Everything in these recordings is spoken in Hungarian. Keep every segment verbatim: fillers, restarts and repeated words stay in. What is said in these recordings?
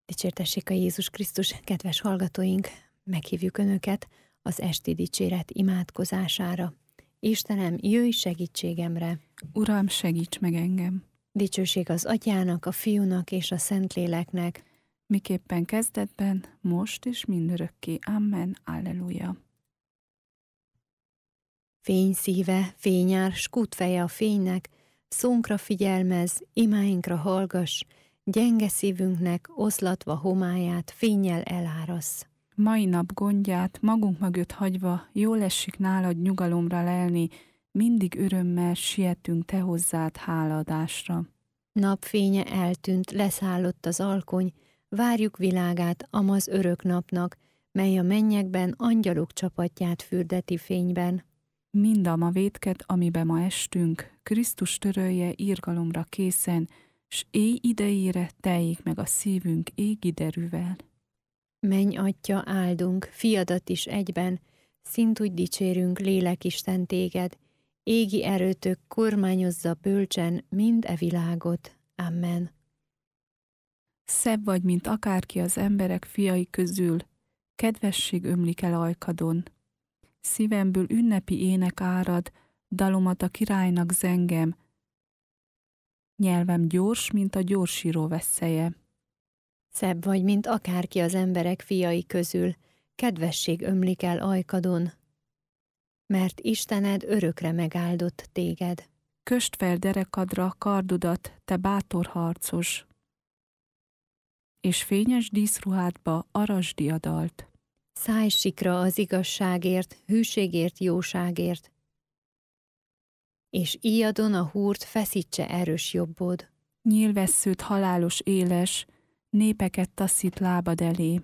Dicsértessék a Jézus Krisztus, kedves hallgatóink! Meghívjuk Önöket az esti dicséret imádkozására. Istenem, jöjj segítségemre! Uram, segíts meg engem! Dicsőség az Atyának, a Fiúnak és a Szentléleknek, miképpen kezdetben, most és mindörökké. Amen. Alleluja. Fényszíve, fényár, s kútfeje a fénynek, szónkra figyelmez, imáinkra hallgass, gyenge szívünknek oszlatva homályát fénnyel elárasz. Mai nap gondját magunk mögött hagyva, jól esik nálad nyugalomra lelni, mindig örömmel sietünk te hozzád hálaadásra. Napfénye eltűnt, leszállott az alkony, várjuk világát amaz örök napnak, mely a mennyekben angyalok csapatját fürdeti fényben. Mindam a vétket, amibe ma estünk, Krisztus törölje irgalomra készen, s éj idejére teljék meg a szívünk égi derűvel. Menj, Atya, áldunk, fiadat is egyben, szintúgy dicsérünk, Lélekisten téged, égi erőtök kormányozza bölcsen mind e világot. Amen. Szebb vagy, mint akárki az emberek fiai közül, kedvesség ömlik el ajkadon. Szívemből ünnepi ének árad, dalomat a királynak zengem, nyelvem gyors, mint a gyorsíró vesszeje. Szebb vagy, mint akárki az emberek fiai közül, kedvesség ömlik el ajkadon, mert Istened örökre megáldott téged. Kösd fel derekadra kardodat, te bátor harcos, és fényes díszruhádba arasd diadalt. Szállj sikra az igazságért, hűségért, jóságért, és íjadon a húrt feszítse erős jobbod. Nyílvesszőt halálos éles, népeket taszít lábad elé,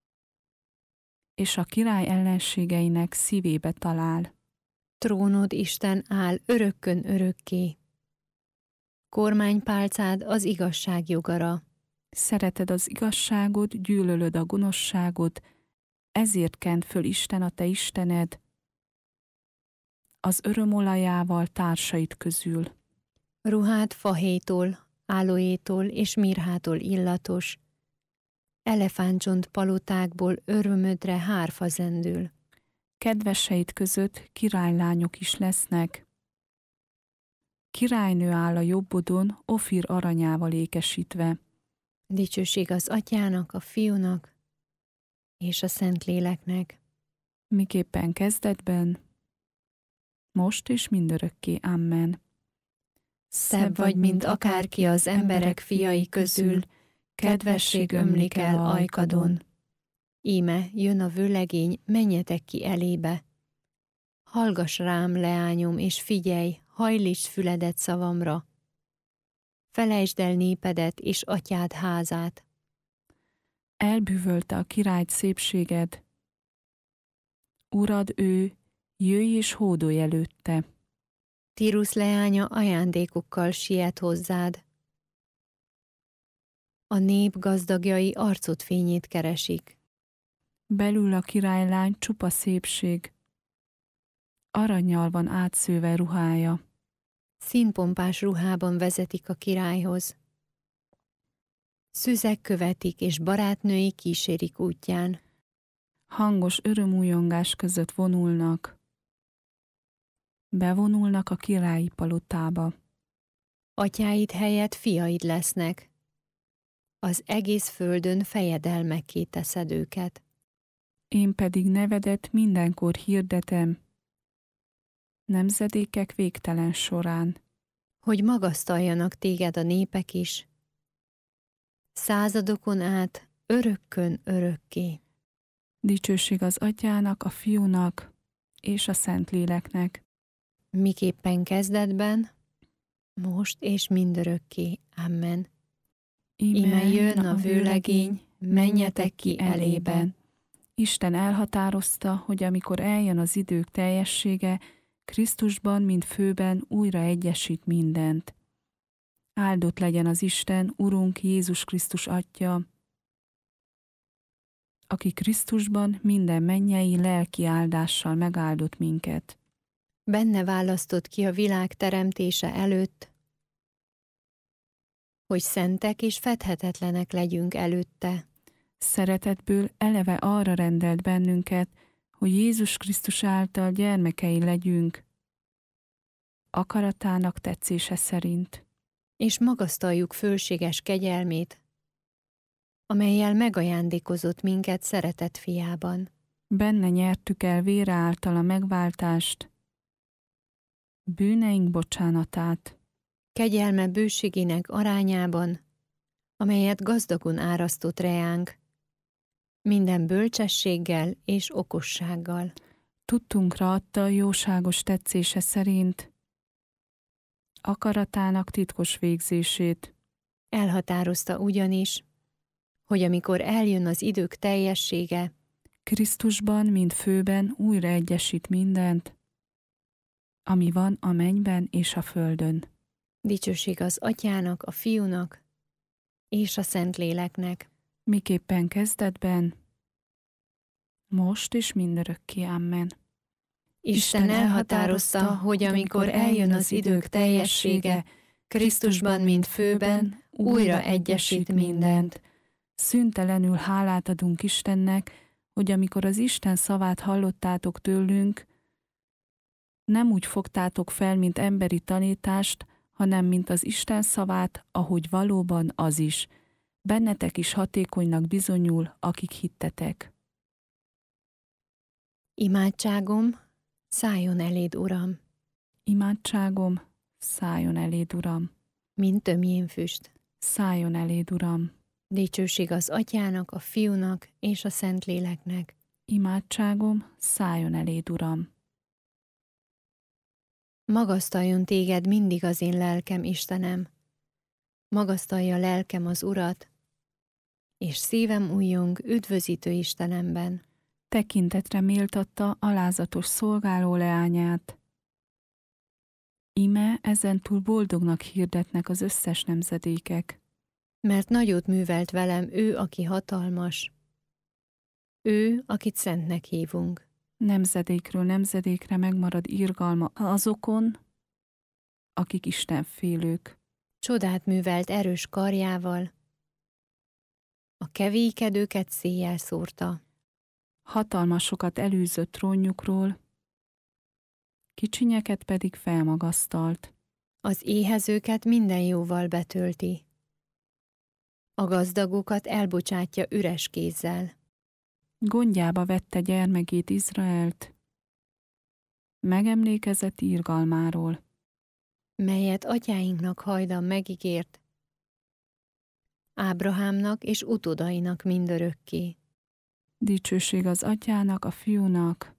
és a király ellenségeinek szívébe talál. Trónod, Isten, áll örökkön örökké. Kormánypálcád az igazság jogara. Szereted az igazságot, gyűlölöd a gonoszságot, ezért kent föl Isten a te Istened az örömolajával társait közül. Ruhád fahéjtól, álóétól és mirhától illatos, elefántcsont palotákból örömödre hárfa zendül. Kedveseid között királylányok is lesznek. Királynő áll a jobbodon, Ofir aranyával ékesítve. Dicsőség az Atyának, a Fiúnak és a Szentléleknek, miképpen kezdetben, most és mindörökké. Amen. Szebb vagy, mint akárki az emberek fiai közül, kedvesség ömlik el ajkadon. Íme jön a vőlegény, menjetek ki elébe. Hallgass rám, leányom, és figyelj, hajlítsd füledet szavamra. Felejtsd el népedet és atyád házát. Elbűvölte a királyt szépséged. Urad ő, jöjj és hódolj előtte. Tírusz leánya ajándékokkal siet hozzád. A nép gazdagjai arcod fényét keresik. Belül a királylány csupa szépség. Arannyal van átszőve ruhája. Színpompás ruhában vezetik a királyhoz. Szüzek követik, és barátnői kísérik útján. Hangos örömújongás között vonulnak. Bevonulnak a királyi palotába. Atyáid helyett fiaid lesznek. Az egész földön fejedelmekké teszed őket. Én pedig nevedet mindenkor hirdetem, nemzedékek végtelen során. Hogy magasztaljanak téged a népek is, századokon át, örökkön örökké. Dicsőség az Atyának, a Fiúnak és a Szentléleknek. Miképpen kezdetben, most és mindörökké. Amen. Íme jön a vőlegény, menjetek ki elében. Isten elhatározta, hogy amikor eljön az idők teljessége, Krisztusban, mint főben újra egyesít mindent. Áldott legyen az Isten, Urunk Jézus Krisztus Atya, aki Krisztusban minden mennyei lelki áldással megáldott minket. Benne választott ki a világ teremtése előtt, hogy szentek és fedhetetlenek legyünk előtte. Szeretetből eleve arra rendelt bennünket, hogy Jézus Krisztus által gyermekei legyünk, akaratának tetszése szerint. És magasztaljuk fölséges kegyelmét, amellyel megajándékozott minket szeretett fiában. Benne nyertük el vére által a megváltást, bűneink bocsánatát. Kegyelme bőségének arányában, amelyet gazdagon árasztott reánk, minden bölcsességgel és okossággal. Tudtunkra adta jóságos tetszése szerint, akaratának titkos végzését. Elhatározta ugyanis, hogy amikor eljön az idők teljessége, Krisztusban, mint főben újra egyesít mindent, ami van a mennyben és a földön. dicsőség az Atyának, a Fiúnak és a Szentléleknek. Miképpen kezdetben, most és mindörökké. Amen. Isten elhatározta, hogy amikor eljön az idők teljessége, Krisztusban, mint főben, újra egyesít mindent. Szüntelenül hálát adunk Istennek, hogy amikor az Isten szavát hallottátok tőlünk, nem úgy fogtátok fel, mint emberi tanítást, hanem mint az Isten szavát, ahogy valóban az is. Bennetek is hatékonynak bizonyul, akik hittetek. Imádságom, szálljon eléd, Uram, Imádságom, szálljon eléd, Uram. mint tömjén füst. Szálljon eléd, Uram. Dicsőség az Atyának, a Fiúnak és a Szentléleknek. Imádságom, szálljon eléd, Uram. Magasztaljon téged mindig az én lelkem, Istenem. Magasztalja lelkem az Urat, és szívem újjong üdvözítő Istenemben. Tekintetre méltatta alázatos szolgáló leányát. Íme ezentúl boldognak hirdetnek az összes nemzedékek. Mert nagyot művelt velem ő, aki hatalmas. Ő, akit szentnek hívunk. Nemzedékről nemzedékre megmarad irgalma azokon, akik istenfélők. Csodát művelt erős karjával. A kevélykedőket széjjel szórta. Hatalmasokat elűzött trónjukról, kicsinyeket pedig felmagasztalt. Az éhezőket minden jóval betölti. A gazdagokat elbocsátja üres kézzel. Gondjába vette gyermekét Izraelt, megemlékezett irgalmáról, melyet atyáinknak hajdan megígért, Ábrahámnak és utódainak mindörökké. Dicsőség az Atyának, a Fiúnak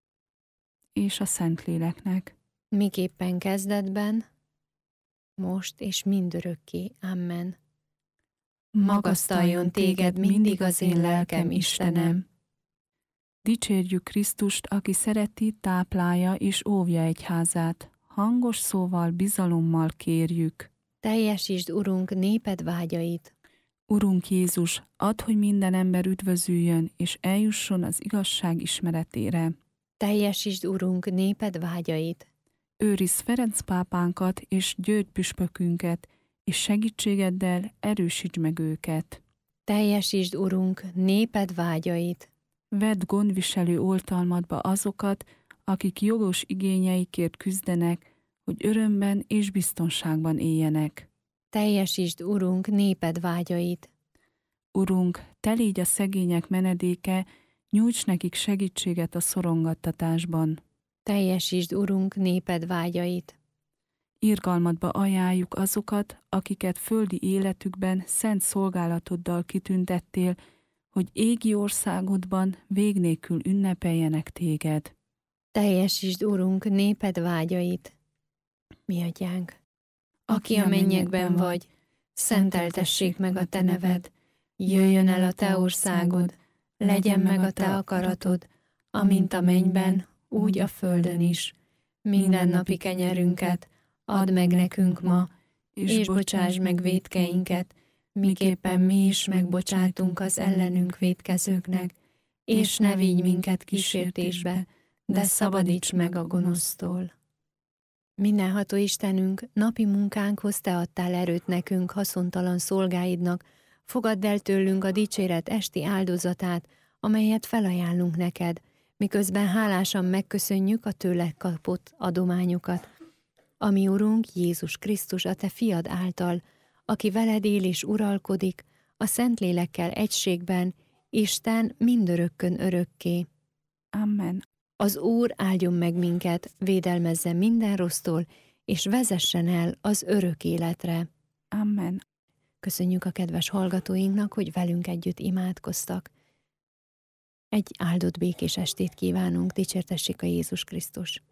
és a Szentléleknek. Miképpen kezdetben, most és mindörökké. Amen. Magasztaljon téged mindig az én lelkem, Istenem. Dicsérjük Krisztust, aki szereti, táplálja és óvja egyházát. Hangos szóval, bizalommal kérjük. Teljesítsd, Urunk, néped vágyait. Urunk Jézus, add, hogy minden ember üdvözüljön, és eljusson az igazság ismeretére. Teljesítsd, Urunk, néped vágyait. Őrizd Ferenc pápánkat és György püspökünket, és segítségeddel erősítsd meg őket. Teljesítsd, Urunk, néped vágyait. Vedd gondviselő oltalmadba azokat, akik jogos igényeikért küzdenek, hogy örömben és biztonságban éljenek. Teljesítsd, Urunk, néped vágyait. Urunk, te légy a szegények menedéke, nyújts nekik segítséget a szorongattatásban. Teljesítsd, Urunk, néped vágyait. Irgalmadba ajánljuk azokat, akiket földi életükben szent szolgálatoddal kitüntettél, hogy égi országodban vég nélkül ünnepeljenek téged. Teljesítsd, Urunk, néped vágyait. Mi atyánk, aki a mennyekben vagy, szenteltessék meg a te neved, jöjjön el a te országod, legyen meg a te akaratod, amint a mennyben, úgy a földön is. Mindennapi kenyerünket add meg nekünk ma, és bocsásd meg vétkeinket, miképpen mi is megbocsátunk az ellenünk vétkezőknek, és ne vigy minket kísértésbe, de szabadíts meg a gonosztól. Mindenható Istenünk, napi munkánkhoz te adtál erőt nekünk, haszontalan szolgáidnak, Fogadd el tőlünk a dicséret esti áldozatát, amelyet felajánlunk neked, miközben hálásan megköszönjük a tőled kapott adományokat. Ami Urunk Jézus Krisztus a te fiad által, aki veled él és uralkodik, a Szentlélekkel egységben, Isten mindörökkön örökké. Amen. Az Úr áldjon meg minket, védelmezzen minden rossztól, és vezessen el az örök életre. Amen. Köszönjük a kedves hallgatóinknak, hogy velünk együtt imádkoztak. Egy áldott békés estét kívánunk, dicsértessék a Jézus Krisztus.